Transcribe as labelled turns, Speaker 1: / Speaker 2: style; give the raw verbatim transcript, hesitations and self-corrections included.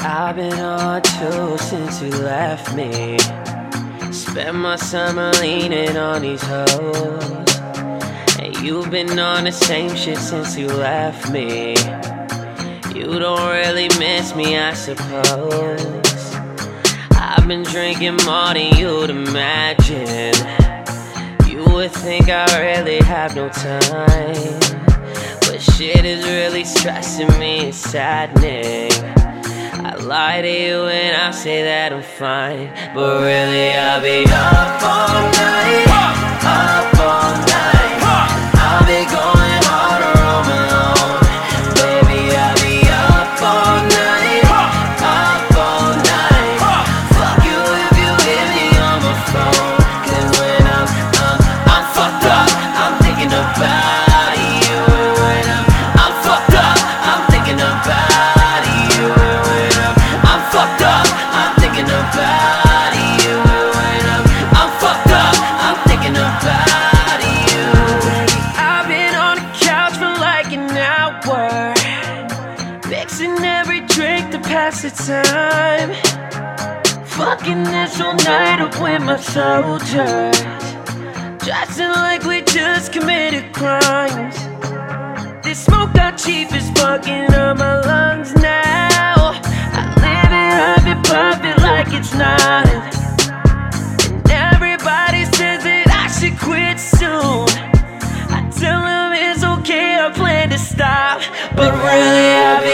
Speaker 1: I've been on two since you left me. Spent my summer leaning on these hoes, and you've been on the same shit since you left me. You don't really miss me, I suppose. I've been drinking more than you'd imagine. You would think I really have no time, but shit is really stressing me, it's saddening. I lie to you and I say that I'm fine, but really I'll be up all night, up all night. I'll be going harder on my own. Baby, I'll be up all night, up all night. Fuck you if you hit me on my phone, 'cause when I'm, I'm, I'm fucked up, I'm thinking about you. When I'm, I'm fucked up, I'm thinking about you. Fucked up, I'm thinking about you. When I'm, I'm fucked up, I'm thinking about you. I've been on the couch for like an hour, mixing every drink to pass the time. Fucking this all night up with my soldiers, dressing like we just committed crimes. This smoke got cheap is bugging up my lungs now. I've been perfect like it's not, and everybody says that I should quit soon. I tell them it's okay, I plan to stop, but really I've been